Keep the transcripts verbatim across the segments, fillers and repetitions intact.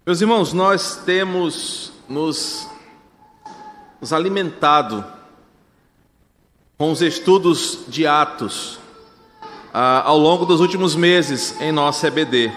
Meus irmãos, nós temos nos, nos alimentado com os estudos de Atos ah, ao longo dos últimos meses em nossa E B D.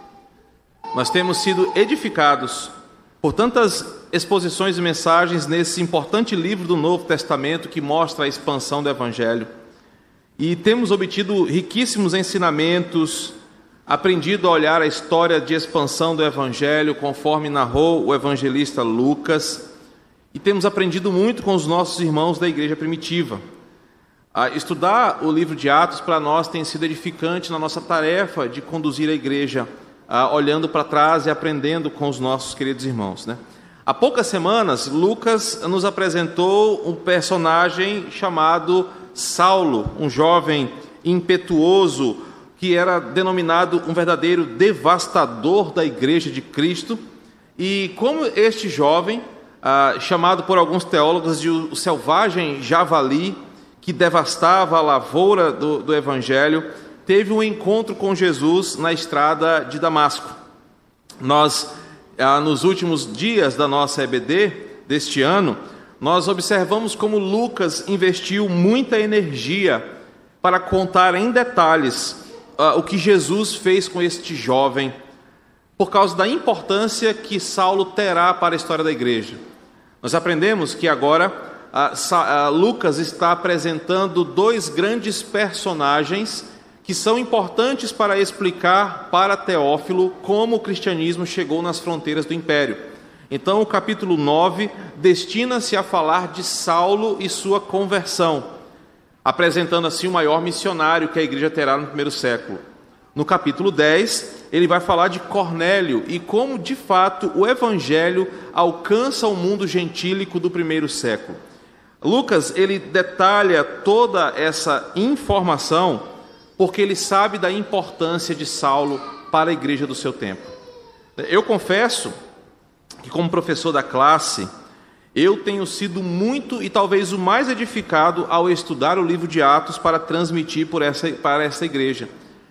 Nós temos sido edificados por tantas exposições e mensagens nesse importante livro do Novo Testamento que mostra a expansão do Evangelho. E temos obtido riquíssimos ensinamentos, aprendido a olhar a história de expansão do Evangelho, conforme narrou o evangelista Lucas, e temos aprendido muito com os nossos irmãos da igreja primitiva. Ah, estudar o livro de Atos para nós tem sido edificante na nossa tarefa de conduzir a igreja, ah, olhando para trás e aprendendo com os nossos queridos irmãos, né? Há poucas semanas, Lucas nos apresentou um personagem chamado Saulo, um jovem impetuoso, que era denominado um verdadeiro devastador da igreja de Cristo. E como este jovem, ah, chamado por alguns teólogos de o selvagem javali, que devastava a lavoura do, do Evangelho, teve um encontro com Jesus na estrada de Damasco. Nós, ah, nos últimos dias da nossa E B D deste ano, nós observamos como Lucas investiu muita energia para contar em detalhes Uh, o que Jesus fez com este jovem, por causa da importância que Saulo terá para a história da igreja. Nós aprendemos que agora uh, Sa- uh, Lucas está apresentando dois grandes personagens que são importantes para explicar para Teófilo como o cristianismo chegou nas fronteiras do império. Então o capítulo nove destina-se a falar de Saulo e sua conversão, apresentando assim o maior missionário que a igreja terá no primeiro século. No capítulo dez, ele vai falar de Cornélio e como, de fato, o evangelho alcança o mundo gentílico do primeiro século. Lucas, ele detalha toda essa informação porque ele sabe da importância de Saulo para a igreja do seu tempo. Eu confesso que, como professor da classe, eu tenho sido muito e talvez o mais edificado ao estudar o livro de Atos para transmitir por essa, para essa igreja.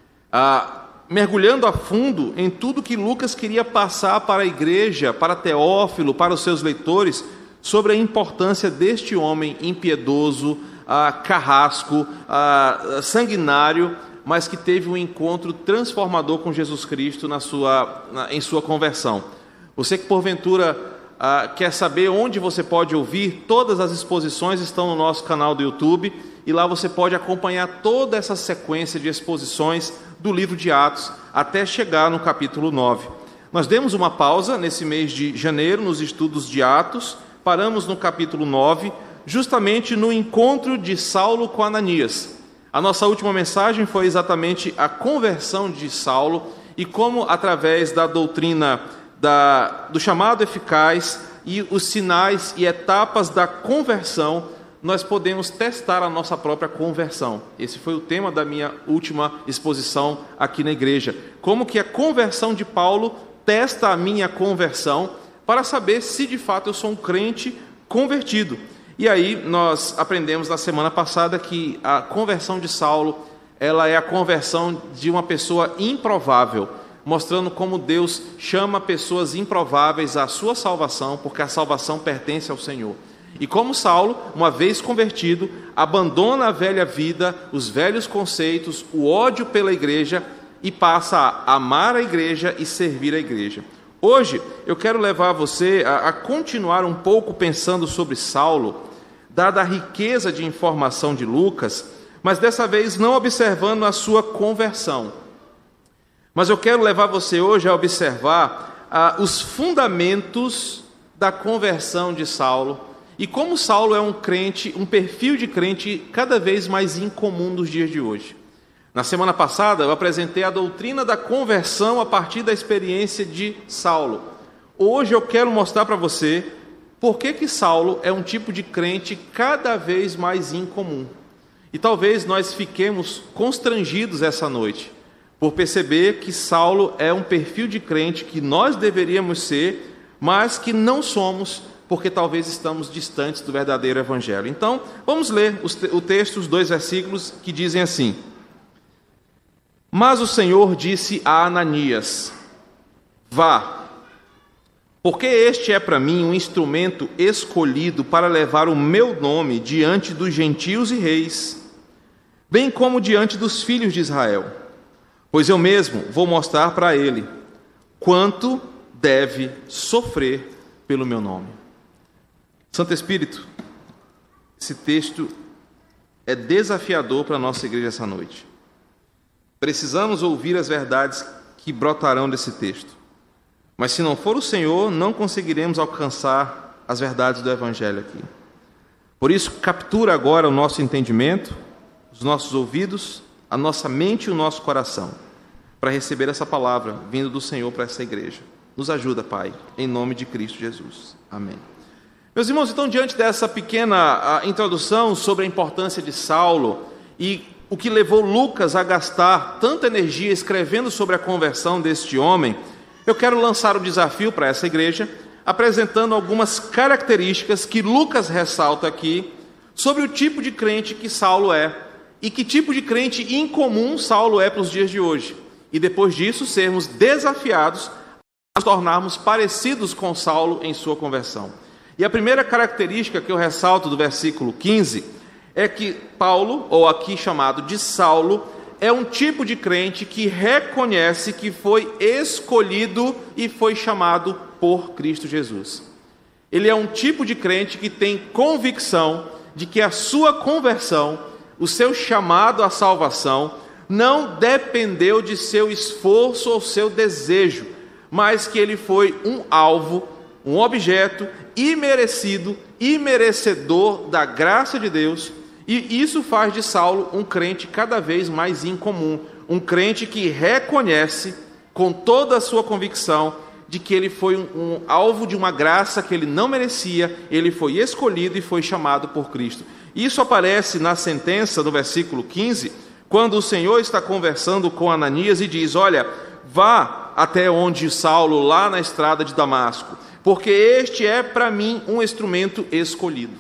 Ah, mergulhando a fundo em tudo que Lucas queria passar para a igreja, para Teófilo, para os seus leitores, sobre a importância deste homem impiedoso, ah, carrasco, ah, sanguinário, mas que teve um encontro transformador com Jesus Cristo na sua, na, em sua conversão. Você que porventura Uh, quer saber onde você pode ouvir? Todas as exposições estão no nosso canal do YouTube e lá você pode acompanhar toda essa sequência de exposições do livro de Atos até chegar no capítulo nove. Nós demos uma pausa nesse mês de janeiro nos estudos de Atos, paramos no capítulo nove, justamente no encontro de Saulo com Ananias. A nossa última mensagem foi exatamente a conversão de Saulo e como, através da doutrina Da, do chamado eficaz e os sinais e etapas da conversão, nós podemos testar a nossa própria conversão. Esse foi o tema da minha última exposição aqui na igreja. Como que a conversão de Paulo testa a minha conversão para saber se de fato eu sou um crente convertido. E aí nós aprendemos na semana passada que a conversão de Saulo, ela é a conversão de uma pessoa improvável, mostrando como Deus chama pessoas improváveis à sua salvação, porque a salvação pertence ao Senhor. E como Saulo, uma vez convertido, abandona a velha vida, os velhos conceitos, o ódio pela igreja e passa a amar a igreja e servir a igreja. Hoje, eu quero levar você a, a continuar um pouco pensando sobre Saulo, dada a riqueza de informação de Lucas, mas dessa vez não observando a sua conversão. Mas eu quero levar você hoje a observar ah, os fundamentos da conversão de Saulo e como Saulo é um crente, um perfil de crente cada vez mais incomum nos dias de hoje. Na semana passada eu apresentei a doutrina da conversão a partir da experiência de Saulo. Hoje eu quero mostrar para você por que que Saulo é um tipo de crente cada vez mais incomum. E talvez nós fiquemos constrangidos essa noite por perceber que Saulo é um perfil de crente que nós deveríamos ser, mas que não somos, porque talvez estamos distantes do verdadeiro evangelho. Então, vamos ler o texto, os dois versículos que dizem assim: Mas o Senhor disse a Ananias: Vá, Porque este é para mim um instrumento escolhido para levar o meu nome diante dos gentios e reis, bem como diante dos filhos de Israel. Pois eu mesmo vou mostrar para ele quanto deve sofrer pelo meu nome. Santo Espírito, esse texto é desafiador para a nossa igreja essa noite. Precisamos ouvir as verdades que brotarão desse texto. Mas se não for o Senhor, não conseguiremos alcançar as verdades do Evangelho aqui. Por isso, captura agora o nosso entendimento, os nossos ouvidos, a nossa mente e o nosso coração, para receber essa palavra vindo do Senhor para essa igreja. Nos ajuda, Pai, em nome de Cristo Jesus. Amém. Meus irmãos, então, diante dessa pequena introdução sobre a importância de Saulo e o que levou Lucas a gastar tanta energia escrevendo sobre a conversão deste homem, eu quero lançar o desafio para essa igreja, apresentando algumas características que Lucas ressalta aqui sobre o tipo de crente que Saulo é e que tipo de crente incomum Saulo é para os dias de hoje. E depois disso, sermos desafiados a nos tornarmos parecidos com Saulo em sua conversão. E a primeira característica que eu ressalto do versículo quinze é que Paulo, ou aqui chamado de Saulo, é um tipo de crente que reconhece que foi escolhido e foi chamado por Cristo Jesus. Ele é um tipo de crente que tem convicção de que a sua conversão, o seu chamado à salvação, não dependeu de seu esforço ou seu desejo, mas que ele foi um alvo, um objeto imerecido, imerecedor da graça de Deus. E isso faz de Saulo um crente cada vez mais incomum, um crente que reconhece com toda a sua convicção de que ele foi um, um alvo de uma graça que ele não merecia, ele foi escolhido e foi chamado por Cristo. Isso aparece na sentença do versículo quinze, quando o Senhor está conversando com Ananias e diz: olha, vá até onde Saulo, lá na estrada de Damasco, porque este é para mim um instrumento escolhido.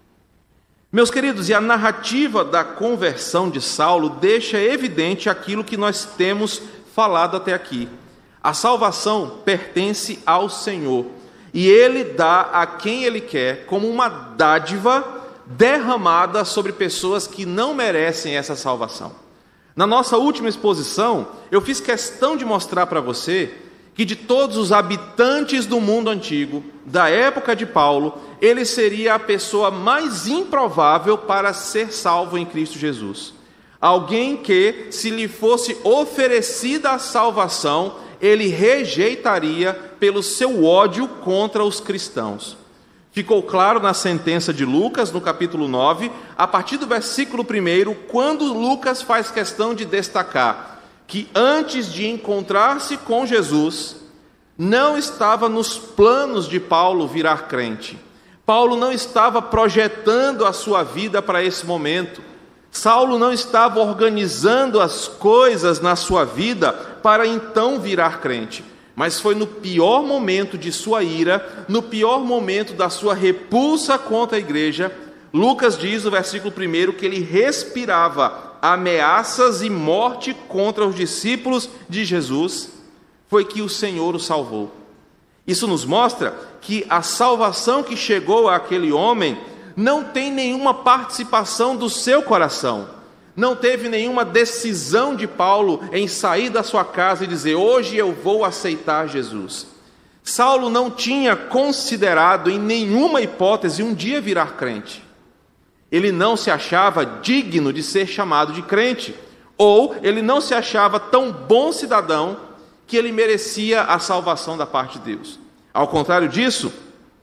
Meus queridos, e a narrativa da conversão de Saulo deixa evidente aquilo que nós temos falado até aqui. A salvação pertence ao Senhor, e Ele dá a quem Ele quer como uma dádiva derramada sobre pessoas que não merecem essa salvação. Na nossa última exposição, eu fiz questão de mostrar para você que de todos os habitantes do mundo antigo, da época de Paulo, ele seria a pessoa mais improvável para ser salvo em Cristo Jesus. Alguém que, se lhe fosse oferecida a salvação, ele rejeitaria pelo seu ódio contra os cristãos. Ficou claro na sentença de Lucas, no capítulo nove, a partir do versículo primeiro, quando Lucas faz questão de destacar que antes de encontrar-se com Jesus, não estava nos planos de Paulo virar crente. Paulo não estava projetando a sua vida para esse momento. Saulo não estava organizando as coisas na sua vida para então virar crente. Mas foi no pior momento de sua ira, no pior momento da sua repulsa contra a igreja, Lucas diz no versículo primeiro que ele respirava ameaças e morte contra os discípulos de Jesus, foi que o Senhor o salvou. Isso nos mostra que a salvação que chegou àquele homem não tem nenhuma participação do seu coração, não teve nenhuma decisão de Paulo em sair da sua casa e dizer: hoje eu vou aceitar Jesus. Saulo não tinha considerado em nenhuma hipótese um dia virar crente. Ele não se achava digno de ser chamado de crente, ou ele não se achava tão bom cidadão que ele merecia a salvação da parte de Deus. Ao contrário disso,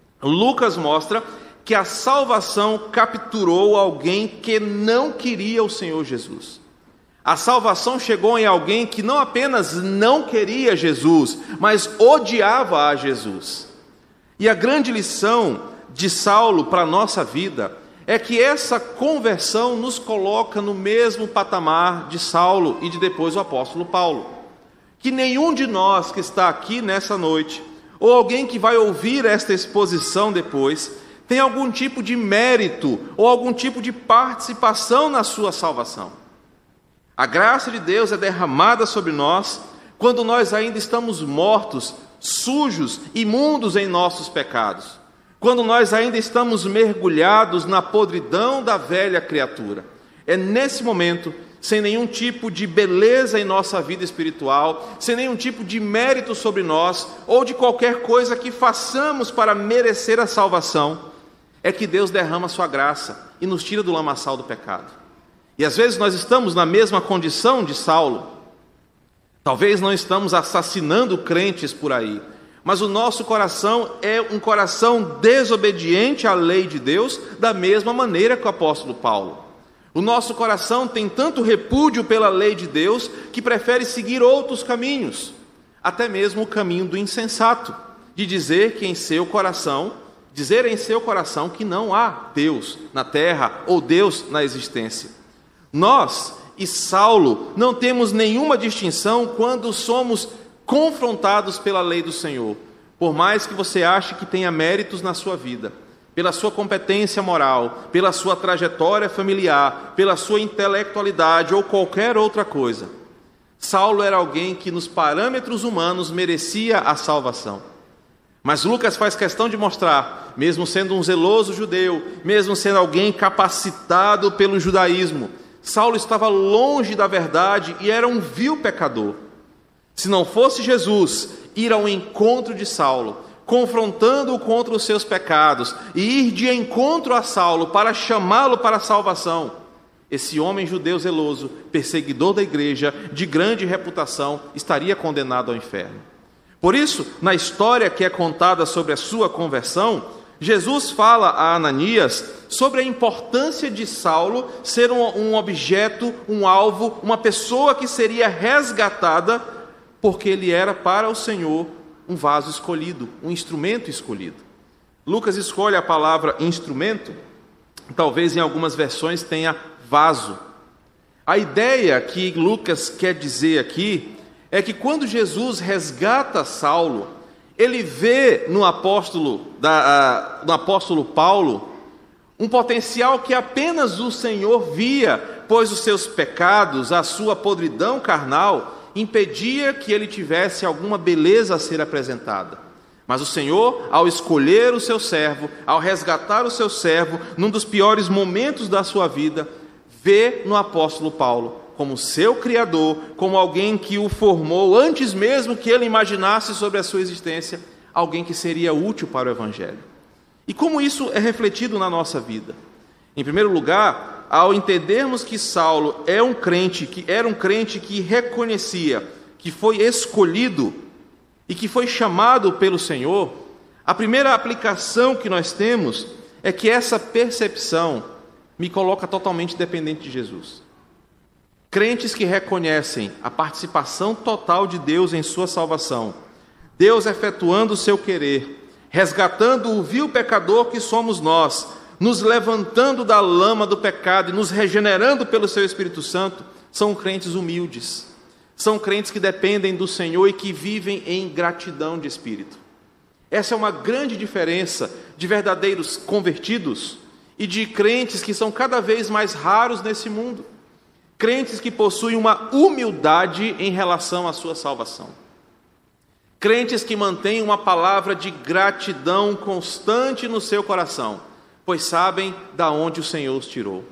Lucas mostra que a salvação capturou alguém que não queria o Senhor Jesus. A salvação chegou em alguém que não apenas não queria Jesus, mas odiava a Jesus. E a grande lição de Saulo para a nossa vida é que essa conversão nos coloca no mesmo patamar de Saulo e de depois o apóstolo Paulo. Que nenhum de nós que está aqui nessa noite, ou alguém que vai ouvir esta exposição depois, tem algum tipo de mérito ou algum tipo de participação na sua salvação. A graça de Deus é derramada sobre nós quando nós ainda estamos mortos sujos, imundos em nossos pecados, quando nós ainda estamos mergulhados na podridão da velha criatura. É nesse momento, sem nenhum tipo de beleza em nossa vida espiritual, sem nenhum tipo de mérito sobre nós, ou de qualquer coisa que façamos para merecer a salvação, é que Deus derrama a sua graça e nos tira do lamaçal do pecado. E às vezes nós estamos na mesma condição de Saulo. Talvez não estamos assassinando crentes por aí, mas o nosso coração é um coração desobediente à lei de Deus, da mesma maneira que o apóstolo Paulo. O nosso coração tem tanto repúdio pela lei de Deus que prefere seguir outros caminhos, até mesmo o caminho do insensato, de dizer que em seu coração, dizer em seu coração que não há Deus na terra ou Deus na existência. Nós e Saulo não temos nenhuma distinção quando somos confrontados pela lei do Senhor, por mais que você ache que tenha méritos na sua vida, pela sua competência moral, pela sua trajetória familiar, pela sua intelectualidade ou qualquer outra coisa. Saulo era alguém que nos parâmetros humanos merecia a salvação. Mas Lucas faz questão de mostrar, mesmo sendo um zeloso judeu, mesmo sendo alguém capacitado pelo judaísmo, Saulo estava longe da verdade e era um vil pecador. Se não fosse Jesus ir ao encontro de Saulo, confrontando-o contra os seus pecados, e ir de encontro a Saulo para chamá-lo para a salvação, esse homem judeu zeloso, perseguidor da igreja, de grande reputação, estaria condenado ao inferno. Por isso, na história que é contada sobre a sua conversão, Jesus fala a Ananias sobre a importância de Saulo ser um, um objeto, um alvo, uma pessoa que seria resgatada, porque ele era para o Senhor um vaso escolhido, um instrumento escolhido. Lucas escolhe a palavra instrumento, talvez em algumas versões tenha vaso. A ideia que Lucas quer dizer aqui é que quando Jesus resgata Saulo, ele vê no apóstolo, da, no apóstolo Paulo um potencial que apenas o Senhor via, pois os seus pecados, a sua podridão carnal, impedia que ele tivesse alguma beleza a ser apresentada. Mas o Senhor, ao escolher o seu servo, ao resgatar o seu servo, num dos piores momentos da sua vida, vê no apóstolo Paulo como seu criador, como alguém que o formou antes mesmo que ele imaginasse sobre a sua existência, alguém que seria útil para o Evangelho. E como isso é refletido na nossa vida? Em primeiro lugar, ao entendermos que Saulo é um crente, que era um crente que reconhecia que foi escolhido e que foi chamado pelo Senhor, a primeira aplicação que nós temos é que essa percepção me coloca totalmente dependente de Jesus. Crentes que reconhecem a participação total de Deus em sua salvação, Deus efetuando o seu querer, resgatando o vil pecador que somos nós, nos levantando da lama do pecado e nos regenerando pelo seu Espírito Santo, são crentes humildes, são crentes que dependem do Senhor e que vivem em gratidão de espírito. Essa é uma grande diferença de verdadeiros convertidos e de crentes que são cada vez mais raros nesse mundo. Crentes que possuem uma humildade em relação à sua salvação. Crentes que mantêm uma palavra de gratidão constante no seu coração, pois sabem da onde o Senhor os tirou.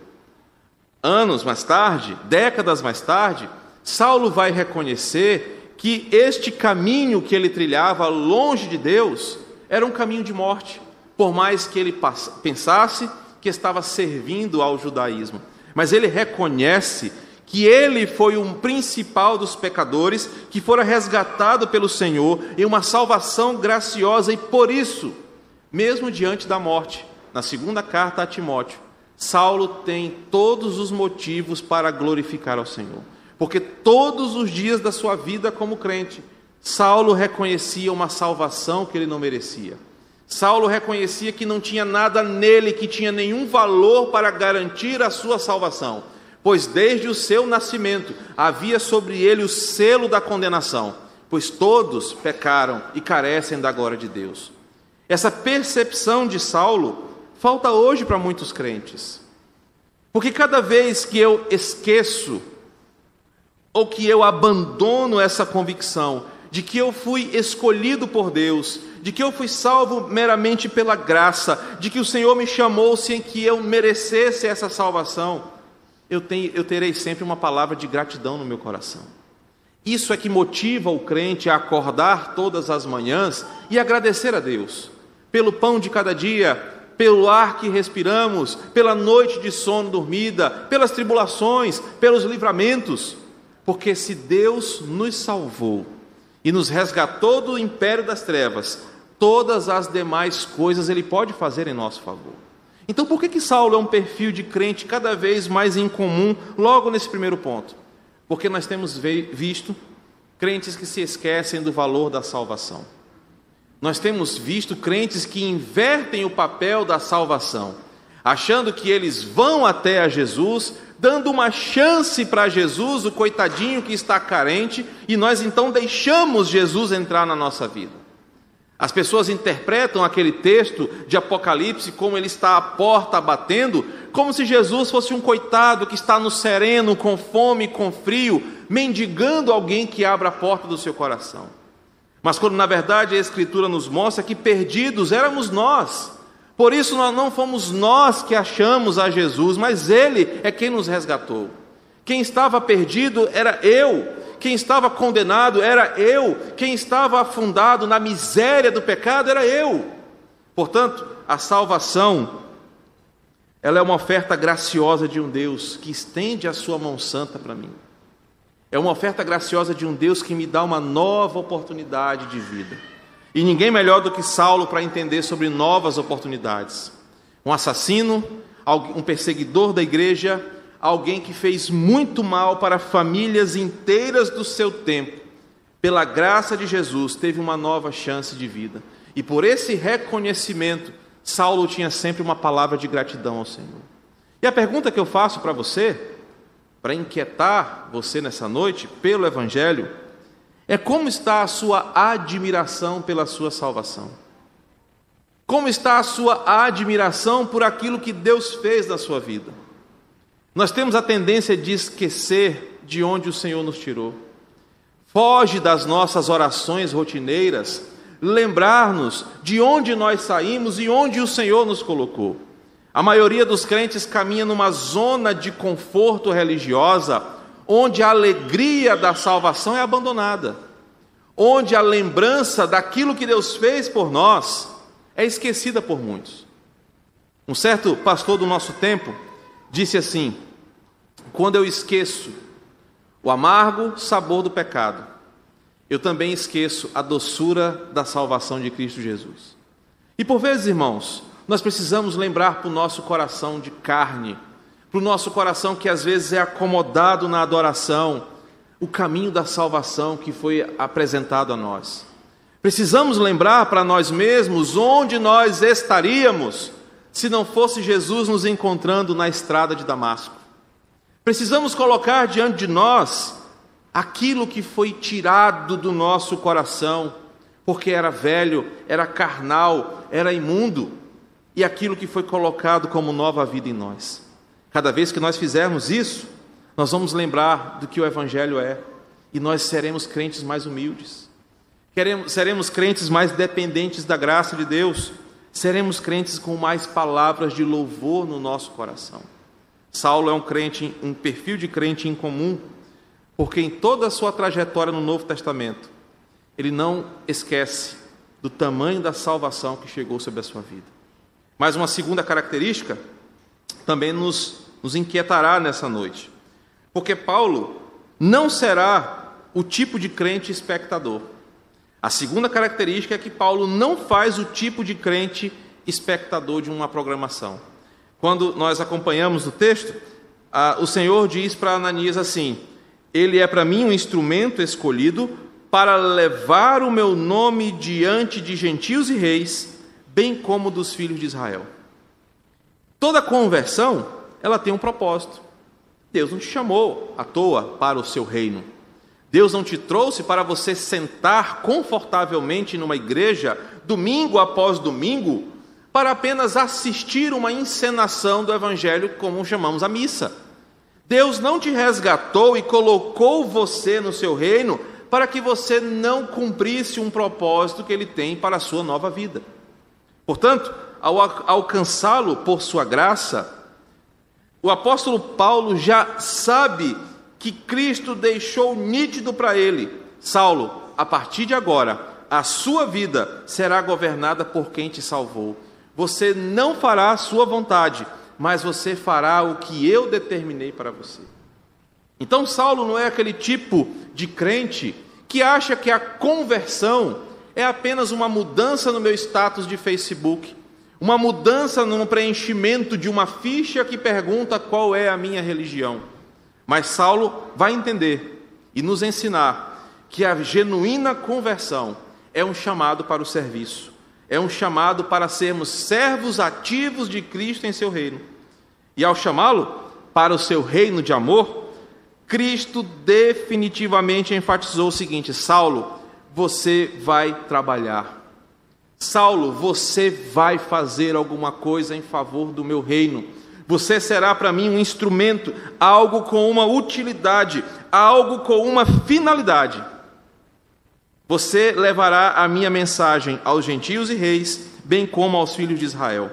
Anos mais tarde, décadas mais tarde, Saulo vai reconhecer que este caminho que ele trilhava longe de Deus era um caminho de morte, por mais que ele pensasse que estava servindo ao judaísmo. Mas ele reconhece que ele foi um principal dos pecadores, que fora resgatado pelo Senhor em uma salvação graciosa, e por isso, mesmo diante da morte, na segunda carta a Timóteo, Saulo tem todos os motivos para glorificar ao Senhor, porque todos os dias da sua vida como crente, Saulo reconhecia uma salvação que ele não merecia. Saulo reconhecia que não tinha nada nele que tinha nenhum valor para garantir a sua salvação, pois desde o seu nascimento havia sobre ele o selo da condenação, pois todos pecaram e carecem da glória de Deus. Essa percepção de Saulo falta hoje para muitos crentes, porque cada vez que eu esqueço ou que eu abandono essa convicção de que eu fui escolhido por Deus, de que eu fui salvo meramente pela graça, de que o Senhor me chamou sem que eu merecesse essa salvação, eu, tenho, eu terei sempre uma palavra de gratidão no meu coração. Isso é que motiva o crente a acordar todas as manhãs e agradecer a Deus pelo pão de cada dia, pelo ar que respiramos, pela noite de sono dormida, pelas tribulações, pelos livramentos, porque se Deus nos salvou e nos resgatou do império das trevas, todas as demais coisas Ele pode fazer em nosso favor. Então por que que Saulo é um perfil de crente cada vez mais incomum logo nesse primeiro ponto? Porque nós temos visto crentes que se esquecem do valor da salvação. Nós temos visto crentes que invertem o papel da salvação, achando que eles vão até a Jesus, dando uma chance para Jesus, o coitadinho que está carente, e nós então deixamos Jesus entrar na nossa vida. As pessoas interpretam aquele texto de Apocalipse como ele está à porta batendo, como se Jesus fosse um coitado que está no sereno, com fome, com frio, mendigando alguém que abra a porta do seu coração. Mas quando na verdade a Escritura nos mostra que perdidos éramos nós. Por isso não fomos nós que achamos a Jesus, mas Ele é quem nos resgatou. Quem estava perdido era eu, quem estava condenado era eu, quem estava afundado na miséria do pecado era eu. Portanto, a salvação, ela é uma oferta graciosa de um Deus que estende a sua mão santa para mim. É uma oferta graciosa de um Deus que me dá uma nova oportunidade de vida. E ninguém melhor do que Saulo para entender sobre novas oportunidades. Um assassino, um perseguidor da igreja, alguém que fez muito mal para famílias inteiras do seu tempo, pela graça de Jesus, teve uma nova chance de vida. E por esse reconhecimento, Saulo tinha sempre uma palavra de gratidão ao Senhor. E a pergunta que eu faço para você, para inquietar você nessa noite, pelo Evangelho, é como está a sua admiração pela sua salvação? Como está a sua admiração por aquilo que Deus fez na sua vida? Nós temos a tendência de esquecer de onde o Senhor nos tirou. Foge das nossas orações rotineiras, lembrar-nos de onde nós saímos e onde o Senhor nos colocou. A maioria dos crentes caminha numa zona de conforto religiosa, onde a alegria da salvação é abandonada, onde a lembrança daquilo que Deus fez por nós é esquecida por muitos. Um certo pastor do nosso tempo disse assim: quando eu esqueço o amargo sabor do pecado, eu também esqueço a doçura da salvação de Cristo Jesus. E por vezes, irmãos, nós precisamos lembrar para o nosso coração de carne, para o nosso coração que às vezes é acomodado na adoração, o caminho da salvação que foi apresentado a nós. Precisamos lembrar para nós mesmos onde nós estaríamos se não fosse Jesus nos encontrando na estrada de Damasco. Precisamos colocar diante de nós aquilo que foi tirado do nosso coração, porque era velho, era carnal, era imundo, e aquilo que foi colocado como nova vida em nós. Cada vez que nós fizermos isso, nós vamos lembrar do que o Evangelho é, e nós seremos crentes mais humildes, Queremos, seremos crentes mais dependentes da graça de Deus, seremos crentes com mais palavras de louvor no nosso coração. Saulo é um crente, um perfil de crente incomum, porque em toda a sua trajetória no Novo Testamento, ele não esquece do tamanho da salvação que chegou sobre a sua vida. Mas uma segunda característica também nos, nos inquietará nessa noite, porque Paulo não será o tipo de crente espectador. A segunda característica é que Paulo não faz o tipo de crente espectador de uma programação. Quando nós acompanhamos o texto, a, o Senhor diz para Ananias assim: ele é para mim um instrumento escolhido para levar o meu nome diante de gentios e reis, bem como dos filhos de Israel. Toda conversão, ela tem um propósito. Deus não te chamou à toa para o seu reino. Deus não te trouxe para você sentar confortavelmente numa igreja, domingo após domingo, para apenas assistir uma encenação do Evangelho, como chamamos a missa. Deus não te resgatou e colocou você no seu reino para que você não cumprisse um propósito que ele tem para a sua nova vida. Portanto, ao alcançá-lo por sua graça, o apóstolo Paulo já sabe que Cristo deixou nítido para ele: Saulo, a partir de agora, a sua vida será governada por quem te salvou. Você não fará a sua vontade, mas você fará o que eu determinei para você. Então Saulo não é aquele tipo de crente que acha que a conversão é apenas uma mudança no meu status de Facebook, uma mudança no preenchimento de uma ficha que pergunta qual é a minha religião. Mas Saulo vai entender e nos ensinar que a genuína conversão é um chamado para o serviço, é um chamado para sermos servos ativos de Cristo em seu reino. E ao chamá-lo para o seu reino de amor, Cristo definitivamente enfatizou o seguinte: Saulo, você vai trabalhar. Saulo, você vai fazer alguma coisa em favor do meu reino. Você será para mim um instrumento, algo com uma utilidade, algo com uma finalidade. Você levará a minha mensagem aos gentios e reis, bem como aos filhos de Israel.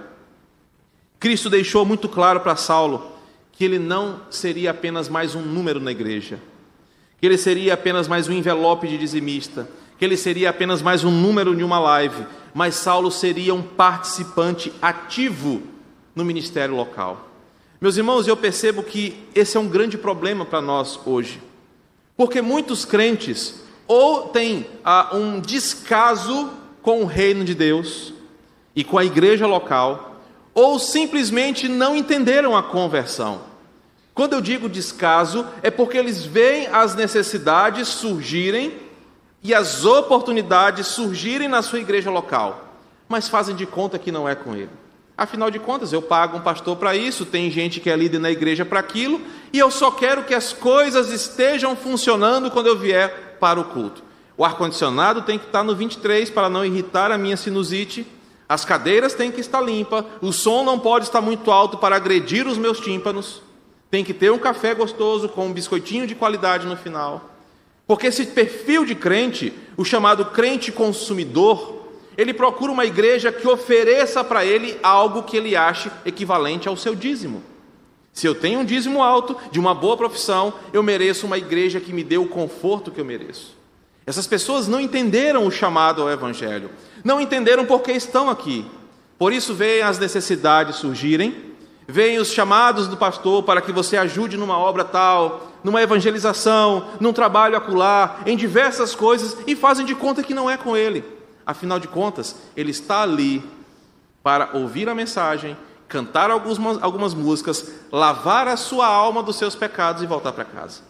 Cristo deixou muito claro para Saulo que ele não seria apenas mais um número na igreja, que ele seria apenas mais um envelope de dizimista, que ele seria apenas mais um número em uma live, mas Saulo seria um participante ativo no ministério local. Meus irmãos, eu percebo que esse é um grande problema para nós hoje, porque muitos crentes ou têm ah, um descaso com o reino de Deus e com a igreja local, ou simplesmente não entenderam a conversão. Quando eu digo descaso, é porque eles veem as necessidades surgirem e as oportunidades surgirem na sua igreja local, mas fazem de conta que não é com ele. Afinal de contas, eu pago um pastor para isso, tem gente que é líder na igreja para aquilo, e eu só quero que as coisas estejam funcionando quando eu vier para o culto. O ar-condicionado tem que estar no vinte e três para não irritar a minha sinusite, as cadeiras têm que estar limpas, o som não pode estar muito alto para agredir os meus tímpanos, tem que ter um café gostoso com um biscoitinho de qualidade no final. Porque esse perfil de crente, o chamado crente consumidor, ele procura uma igreja que ofereça para ele algo que ele ache equivalente ao seu dízimo. Se eu tenho um dízimo alto, de uma boa profissão, eu mereço uma igreja que me dê o conforto que eu mereço. Essas pessoas não entenderam o chamado ao evangelho, não entenderam por que estão aqui. Por isso veem as necessidades surgirem, veem os chamados do pastor para que você ajude numa obra tal, numa evangelização, num trabalho acolá, em diversas coisas, e fazem de conta que não é com ele. Afinal de contas, ele está ali para ouvir a mensagem, cantar algumas, algumas músicas, lavar a sua alma dos seus pecados e voltar para casa.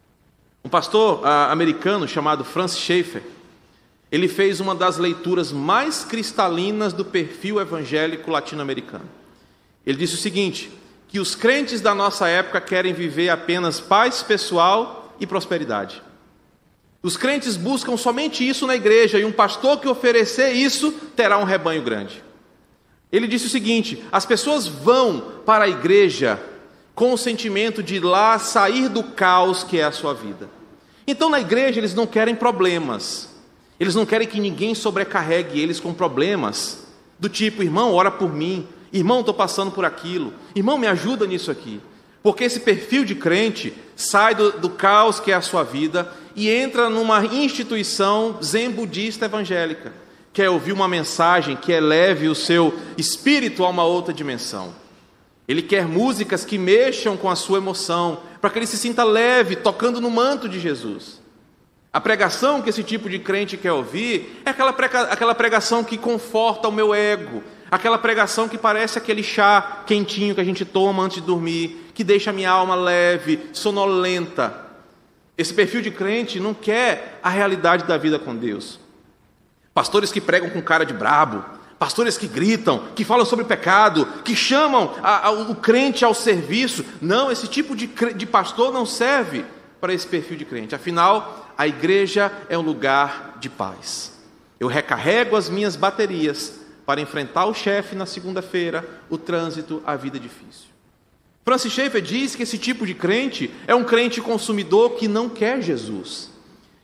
Um pastor uh, americano chamado Francis Schaeffer, ele fez uma das leituras mais cristalinas do perfil evangélico latino-americano. Ele disse o seguinte, que os crentes da nossa época querem viver apenas paz pessoal e prosperidade. Os crentes buscam somente isso na igreja, e um pastor que oferecer isso terá um rebanho grande. Ele disse o seguinte: as pessoas vão para a igreja com o sentimento de lá sair do caos que é a sua vida. Então na igreja eles não querem problemas, eles não querem que ninguém sobrecarregue eles com problemas, do tipo, irmão, ora por mim, irmão, estou passando por aquilo, irmão, me ajuda nisso aqui. Porque esse perfil de crente sai do, do caos que é a sua vida e entra numa instituição zen budista evangélica, quer ouvir uma mensagem que eleve o seu espírito a uma outra dimensão. Ele quer músicas que mexam com a sua emoção, para que ele se sinta leve, tocando no manto de Jesus. A pregação que esse tipo de crente quer ouvir é aquela, prega, aquela pregação que conforta o meu ego, aquela pregação que parece aquele chá quentinho que a gente toma antes de dormir, que deixa a minha alma leve, sonolenta. Esse perfil de crente não quer a realidade da vida com Deus. Pastores que pregam com cara de brabo, pastores que gritam, que falam sobre pecado, que chamam a, a, o crente ao serviço. Não, esse tipo de, de pastor não serve para esse perfil de crente. Afinal, a igreja é um lugar de paz. Eu recarrego as minhas baterias para enfrentar o chefe na segunda-feira, o trânsito, a vida difícil. Francis Schaeffer diz que esse tipo de crente é um crente consumidor que não quer Jesus,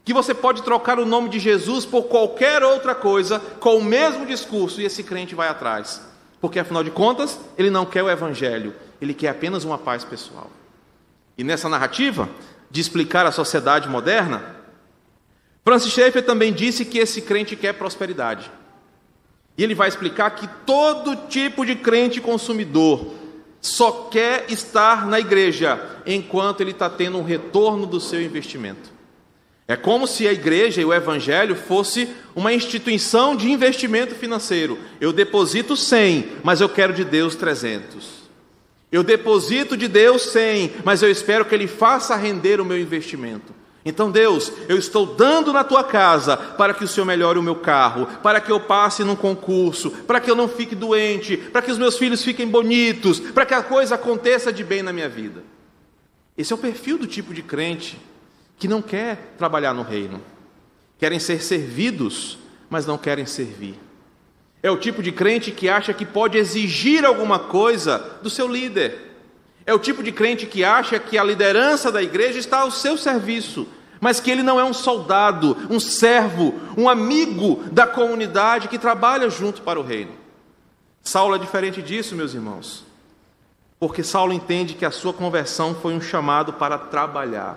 que você pode trocar o nome de Jesus por qualquer outra coisa, com o mesmo discurso, e esse crente vai atrás. Porque, afinal de contas, ele não quer o evangelho, ele quer apenas uma paz pessoal. E nessa narrativa, de explicar a sociedade moderna, Francis Schaeffer também disse que esse crente quer prosperidade. E ele vai explicar que todo tipo de crente consumidor só quer estar na igreja enquanto ele está tendo um retorno do seu investimento. É como se a igreja e o evangelho fosse uma instituição de investimento financeiro. Eu deposito cem, mas eu quero de Deus trezentos. Eu deposito de Deus cem, mas eu espero que Ele faça render o meu investimento. Então, Deus, eu estou dando na Tua casa para que o Senhor melhore o meu carro, para que eu passe num concurso, para que eu não fique doente, para que os meus filhos fiquem bonitos, para que a coisa aconteça de bem na minha vida. Esse é o perfil do tipo de crente que não quer trabalhar no reino. Querem ser servidos, mas não querem servir. É o tipo de crente que acha que pode exigir alguma coisa do seu líder. É o tipo de crente que acha que a liderança da igreja está ao seu serviço, mas que ele não é um soldado, um servo, um amigo da comunidade que trabalha junto para o reino. Saulo é diferente disso, meus irmãos, porque Saulo entende que a sua conversão foi um chamado para trabalhar.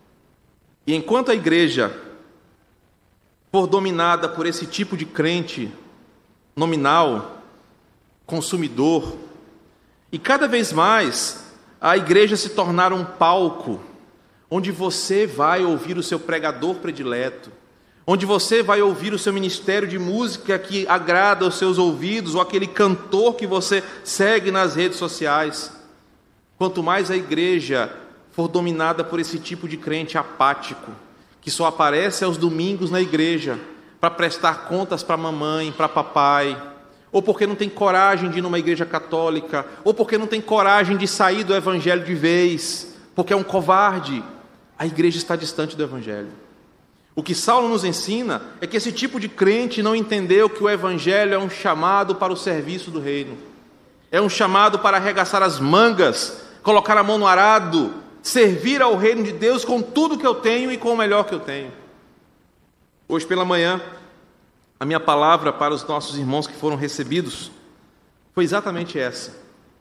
E enquanto a igreja for dominada por esse tipo de crente nominal, consumidor, e cada vez mais a igreja se tornar um palco onde você vai ouvir o seu pregador predileto, onde você vai ouvir o seu ministério de música que agrada aos seus ouvidos, ou aquele cantor que você segue nas redes sociais. Quanto mais a igreja for dominada por esse tipo de crente apático, que só aparece aos domingos na igreja para prestar contas para a mamãe, para papai, ou porque não tem coragem de ir numa igreja católica, ou porque não tem coragem de sair do evangelho de vez, porque é um covarde, a igreja está distante do evangelho. O que Saulo nos ensina é que esse tipo de crente não entendeu que o evangelho é um chamado para o serviço do reino, é um chamado para arregaçar as mangas, colocar a mão no arado, servir ao reino de Deus com tudo que eu tenho e com o melhor que eu tenho. Hoje pela manhã, a minha palavra para os nossos irmãos que foram recebidos foi exatamente essa.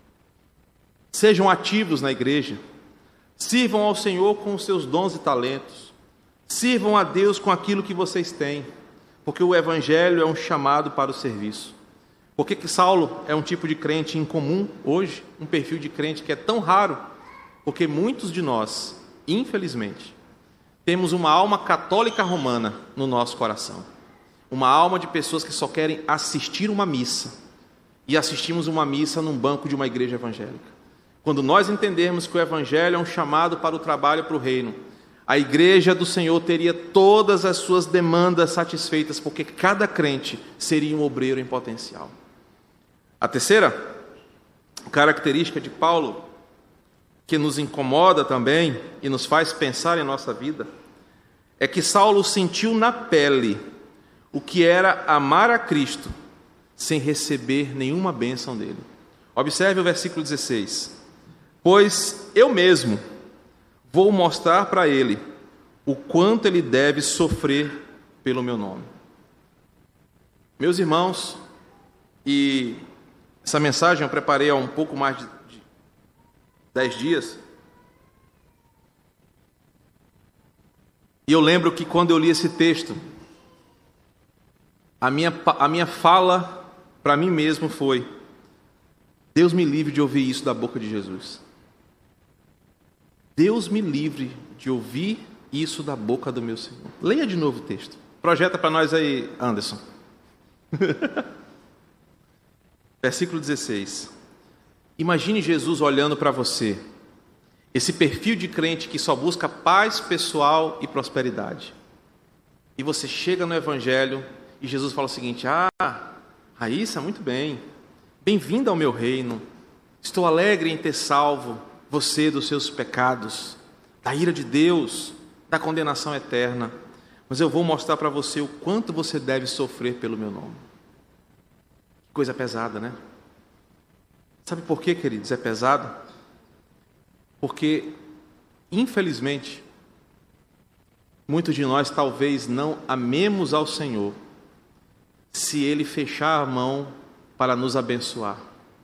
Sejam ativos na igreja, sirvam ao Senhor com os seus dons e talentos, sirvam a Deus com aquilo que vocês têm, porque o evangelho é um chamado para o serviço. Por que que Saulo é um tipo de crente incomum hoje, um perfil de crente que é tão raro? Porque muitos de nós, infelizmente, temos uma alma católica romana no nosso coração. Uma alma de pessoas que só querem assistir uma missa. E assistimos uma missa num banco de uma igreja evangélica. Quando nós entendermos que o evangelho é um chamado para o trabalho para o reino, a igreja do Senhor teria todas as suas demandas satisfeitas, porque cada crente seria um obreiro em potencial. A terceira característica de Paulo, que nos incomoda também e nos faz pensar em nossa vida, é que Saulo sentiu na pele o que era amar a Cristo sem receber nenhuma bênção dele. Observe o versículo dezesseis. Pois eu mesmo vou mostrar para ele o quanto ele deve sofrer pelo meu nome. Meus irmãos, e essa mensagem eu preparei há um pouco mais de dez dias, e eu lembro que quando eu li esse texto, A minha, a minha fala para mim mesmo foi: Deus me livre de ouvir isso da boca de Jesus. Deus me livre de ouvir isso da boca do meu Senhor. Leia de novo o texto. Projeta para nós aí, Anderson. Versículo dezesseis. Imagine Jesus olhando para você, esse perfil de crente que só busca paz pessoal e prosperidade. E você chega no evangelho e Jesus fala o seguinte: ah, Raíssa, muito bem, bem-vinda ao meu reino, estou alegre em ter salvo você dos seus pecados, da ira de Deus, da condenação eterna, mas eu vou mostrar para você o quanto você deve sofrer pelo meu nome. Que coisa pesada, né? Sabe por quê, queridos, é pesado? Porque, infelizmente, muitos de nós talvez não amemos ao Senhor se Ele fechar a mão para nos abençoar.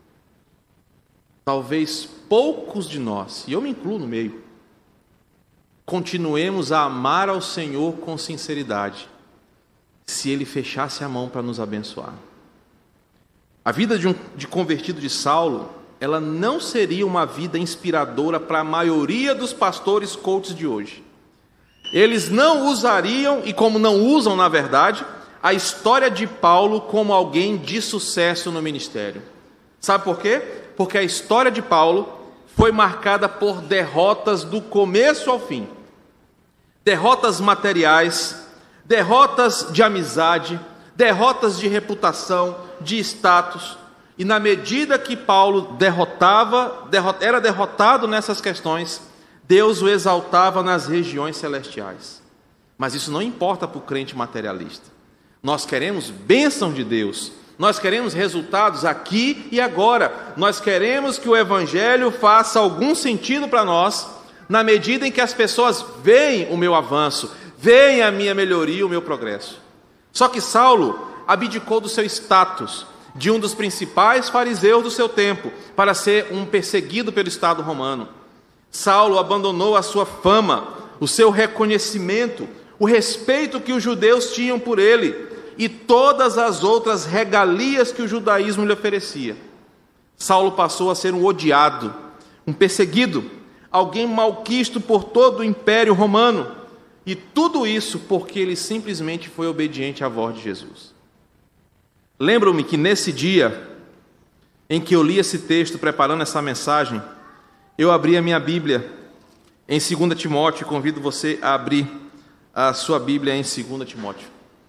Talvez poucos de nós, e eu me incluo no meio, continuemos a amar ao Senhor com sinceridade se Ele fechasse a mão para nos abençoar. A vida de um de convertido de Saulo, ela não seria uma vida inspiradora para a maioria dos pastores coaches de hoje. Eles não usariam, e como não usam na verdade, a história de Paulo como alguém de sucesso no ministério. Sabe por quê? Porque a história de Paulo foi marcada por derrotas do começo ao fim. Derrotas materiais, derrotas de amizade, derrotas de reputação, de status. E na medida que Paulo derrotava, derrot, era derrotado nessas questões, Deus o exaltava nas regiões celestiais. Mas isso não importa para o crente materialista. Nós queremos bênção de Deus. Nós queremos resultados aqui e agora. Nós queremos que o Evangelho faça algum sentido para nós, na medida em que as pessoas veem o meu avanço, veem a minha melhoria, o meu progresso. Só que Saulo abdicou do seu status, de um dos principais fariseus do seu tempo, para ser um perseguido pelo Estado romano. Saulo abandonou a sua fama, o seu reconhecimento, o respeito que os judeus tinham por ele e todas as outras regalias que o judaísmo lhe oferecia. Saulo passou a ser um odiado, um perseguido, alguém malquisto por todo o Império Romano, e tudo isso porque ele simplesmente foi obediente à voz de Jesus. Lembro-me que nesse dia em que eu li esse texto, preparando essa mensagem, eu abri a minha Bíblia em Segunda Timóteo, e convido você a abrir a sua Bíblia em Segunda Timóteo.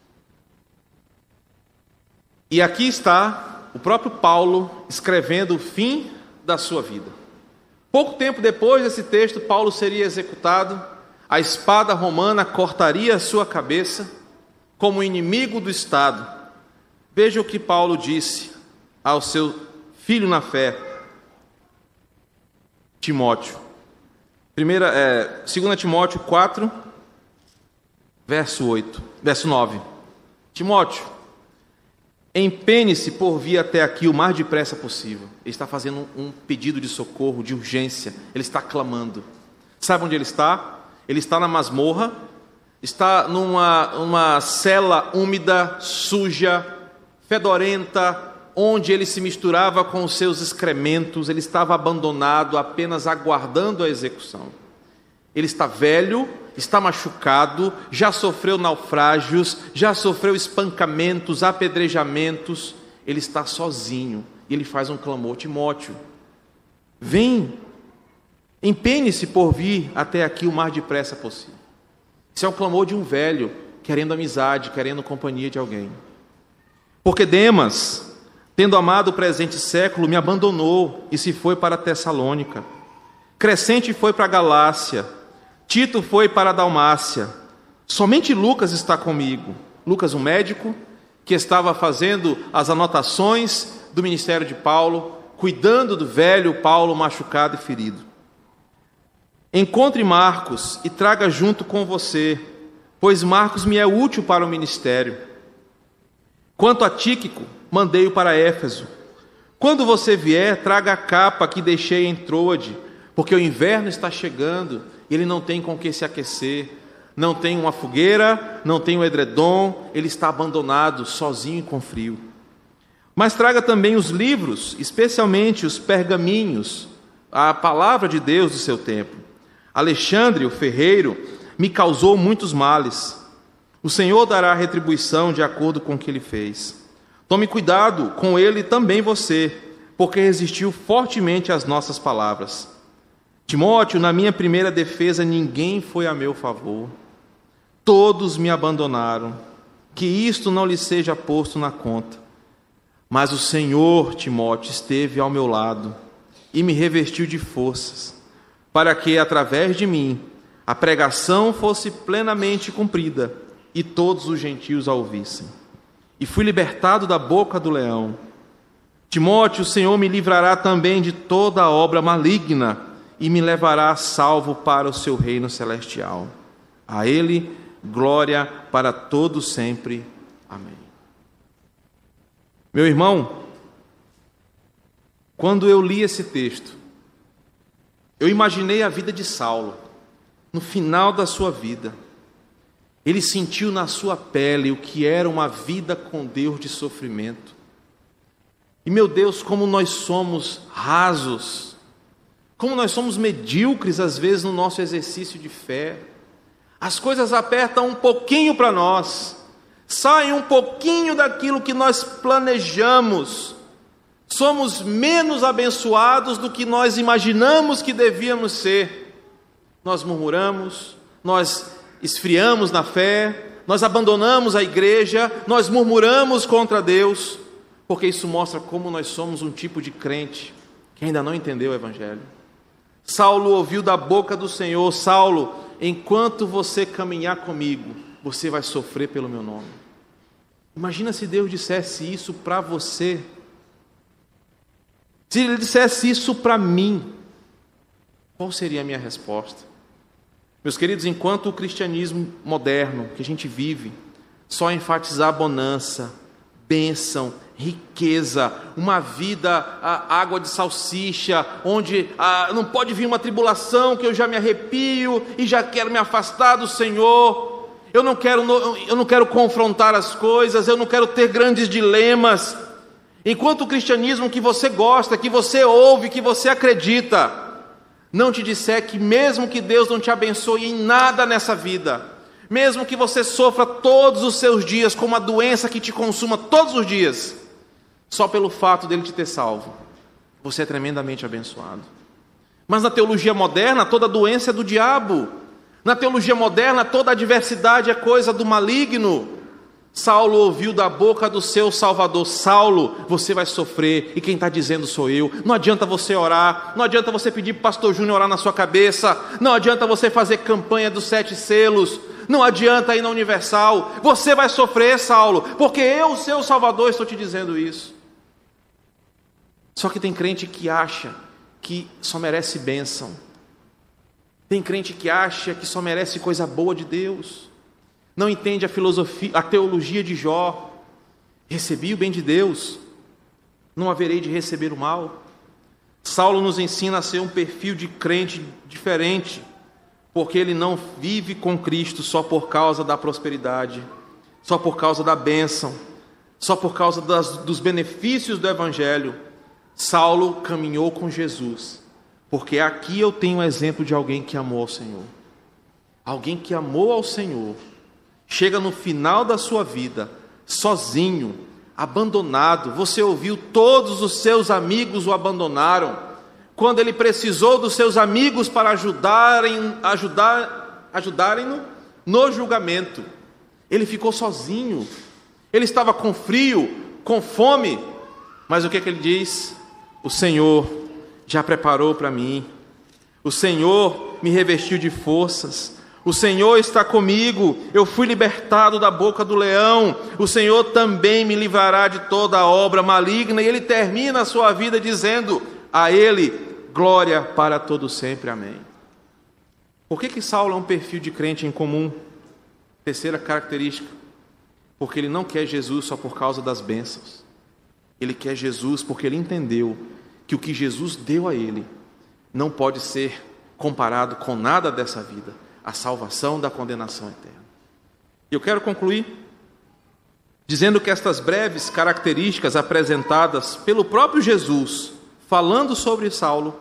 E aqui está o próprio Paulo escrevendo o fim da sua vida. Pouco tempo depois desse texto, Paulo seria executado, a espada romana cortaria a sua cabeça como inimigo do Estado. Veja o que Paulo disse ao seu filho na fé, Timóteo. Primeira, é, Segunda Timóteo quatro, verso oito, verso nove. Timóteo, empenhe-se por vir até aqui o mais depressa possível. Ele está fazendo um pedido de socorro, de urgência. Ele está clamando. Sabe onde ele está? Ele está na masmorra, está numa uma cela úmida, suja, fedorenta, onde ele se misturava com os seus excrementos. Ele estava abandonado, apenas aguardando a execução. Ele está velho, está machucado, já sofreu naufrágios, já sofreu espancamentos, apedrejamentos. Ele está sozinho e ele faz um clamor: Timóteo, vem, empenhe-se por vir até aqui o mais depressa possível. Isso é o clamor de um velho querendo amizade, querendo companhia de alguém. Porque Demas, tendo amado o presente século, me abandonou e se foi para Tessalônica. Crescente foi para a Galácia, Tito foi para a Dalmácia. Somente Lucas está comigo. Lucas, um médico que estava fazendo as anotações do ministério de Paulo, cuidando do velho Paulo machucado e ferido. Encontre Marcos e traga junto com você, pois Marcos me é útil para o ministério. Quanto a Tíquico, mandei-o para Éfeso. Quando você vier, traga a capa que deixei em Troade, porque o inverno está chegando e ele não tem com que se aquecer, não tem uma fogueira, não tem um edredom, ele está abandonado, sozinho e com frio. Mas traga também os livros, especialmente os pergaminhos, a palavra de Deus do seu tempo. Alexandre, o ferreiro, me causou muitos males. O Senhor dará retribuição de acordo com o que ele fez. Tome cuidado com ele também você, porque resistiu fortemente às nossas palavras. Timóteo, na minha primeira defesa, ninguém foi a meu favor. Todos me abandonaram. Que isto não lhe seja posto na conta. Mas o Senhor, Timóteo, esteve ao meu lado e me revestiu de forças, para que, através de mim, a pregação fosse plenamente cumprida e todos os gentios a ouvissem. E fui libertado da boca do leão. Timóteo, o Senhor me livrará também de toda a obra maligna e me levará salvo para o seu reino celestial. A ele glória para todos sempre. Amém. Meu irmão, quando eu li esse texto, eu imaginei a vida de Saulo, no final da sua vida. Ele sentiu na sua pele o que era uma vida com Deus de sofrimento. E meu Deus, como nós somos rasos, como nós somos medíocres às vezes no nosso exercício de fé. As coisas apertam um pouquinho para nós, saem um pouquinho daquilo que nós planejamos. Somos menos abençoados do que nós imaginamos que devíamos ser. Nós murmuramos, nós esfriamos na fé, nós abandonamos a igreja, nós murmuramos contra Deus, porque isso mostra como nós somos um tipo de crente que ainda não entendeu o Evangelho. Saulo ouviu da boca do Senhor: Saulo, enquanto você caminhar comigo, você vai sofrer pelo meu nome. Imagina se Deus dissesse isso para você. Se Ele dissesse isso para mim, qual seria a minha resposta? Meus queridos, enquanto o cristianismo moderno que a gente vive só enfatizar bonança, bênção, riqueza, uma vida a, água de salsicha, onde a, não pode vir uma tribulação que eu já me arrepio e já quero me afastar do Senhor, eu não quero, eu não quero confrontar as coisas, eu não quero ter grandes dilemas. Enquanto o cristianismo que você gosta, que você ouve, que você acredita, não te disser que mesmo que Deus não te abençoe em nada nessa vida, mesmo que você sofra todos os seus dias com uma doença que te consuma todos os dias, só pelo fato dele te ter salvo, você é tremendamente abençoado. Mas na teologia moderna, toda doença é do diabo. Na teologia moderna, toda adversidade é coisa do maligno. Saulo ouviu da boca do seu Salvador: Saulo, você vai sofrer, e quem está dizendo sou eu. Não adianta você orar, não adianta você pedir para o pastor Júnior orar na sua cabeça, não adianta você fazer campanha dos sete selos, não adianta ir na Universal, você vai sofrer, Saulo, porque eu, seu Salvador, estou te dizendo isso. Só que tem crente que acha que só merece bênção, tem crente que acha que só merece coisa boa de Deus, não entende a filosofia, a teologia de Jó. Recebi o bem de Deus, não haverei de receber o mal. Saulo nos ensina a ser um perfil de crente diferente, porque ele não vive com Cristo só por causa da prosperidade, só por causa da bênção, só por causa das, dos benefícios do Evangelho. Saulo caminhou com Jesus, porque aqui eu tenho um exemplo de alguém que amou ao Senhor. Alguém que amou ao Senhor, chega no final da sua vida, sozinho, abandonado. Você ouviu, todos os seus amigos o abandonaram. Quando ele precisou dos seus amigos para ajudarem, ajudar, ajudarem-no no julgamento, ele ficou sozinho. Ele estava com frio, com fome, mas o que é que ele diz? O Senhor já preparou para mim, o Senhor me revestiu de forças, o Senhor está comigo, eu fui libertado da boca do leão, o Senhor também me livrará de toda a obra maligna. E ele termina a sua vida dizendo: a Ele glória para todo sempre, amém. Por que que Saulo é um perfil de crente em comum? Terceira característica: porque ele não quer Jesus só por causa das bênçãos, ele quer Jesus porque ele entendeu que o que Jesus deu a ele não pode ser comparado com nada dessa vida, a salvação da condenação eterna. Eu quero concluir dizendo que estas breves características apresentadas pelo próprio Jesus, falando sobre Saulo,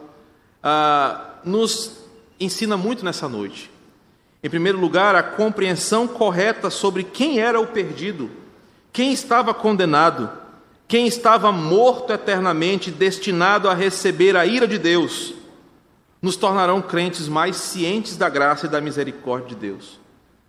ah, nos ensina muito nessa noite. Em primeiro lugar, a compreensão correta sobre quem era o perdido, quem estava condenado, quem estava morto eternamente, destinado a receber a ira de Deus, nos tornarão crentes mais cientes da graça e da misericórdia de Deus.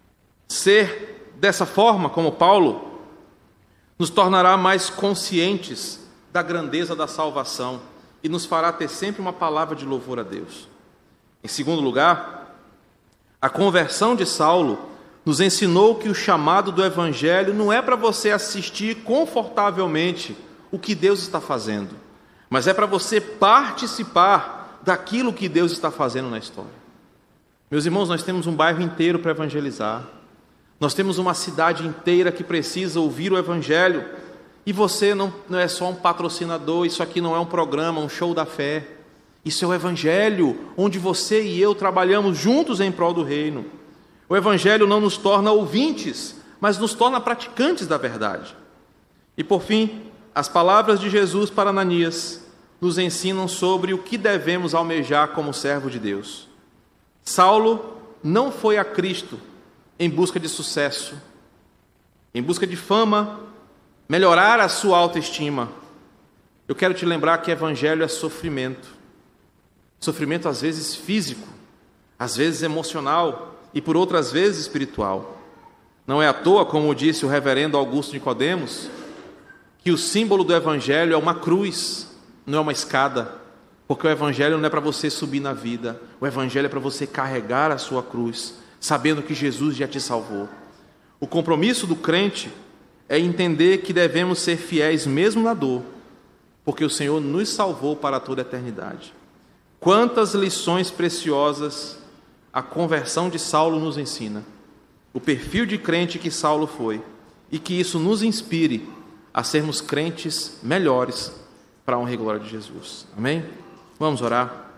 Ser dessa forma, como Paulo, nos tornará mais conscientes da grandeza da salvação e nos fará ter sempre uma palavra de louvor a Deus. Em segundo lugar, a conversão de Saulo nos ensinou que o chamado do Evangelho não é para você assistir confortavelmente o que Deus está fazendo, mas é para você participar daquilo que Deus está fazendo na história. Meus irmãos, nós temos um bairro inteiro para evangelizar. Nós temos uma cidade inteira que precisa ouvir o Evangelho. E você não, não é só um patrocinador, isso aqui não é um programa, um show da fé. Isso é o Evangelho, onde você e eu trabalhamos juntos em prol do reino. O Evangelho não nos torna ouvintes, mas nos torna praticantes da verdade. E por fim, as palavras de Jesus para Ananias nos ensinam sobre o que devemos almejar como servo de Deus. Saulo não foi a Cristo em busca de sucesso, em busca de fama, melhorar a sua autoestima. Eu quero te lembrar que evangelho é sofrimento. Sofrimento às vezes físico, às vezes emocional e por outras vezes espiritual. Não é à toa, como disse o reverendo Augusto Nicodemos, que o símbolo do evangelho é uma cruz, não é uma escada, porque o evangelho não é para você subir na vida, o evangelho é para você carregar a sua cruz, sabendo que Jesus já te salvou. O compromisso do crente é entender que devemos ser fiéis mesmo na dor, porque o Senhor nos salvou para toda a eternidade. Quantas lições preciosas a conversão de Saulo nos ensina, o perfil de crente que Saulo foi, e que isso nos inspire a sermos crentes melhores para a honra e glória de Jesus. Amém? Vamos orar.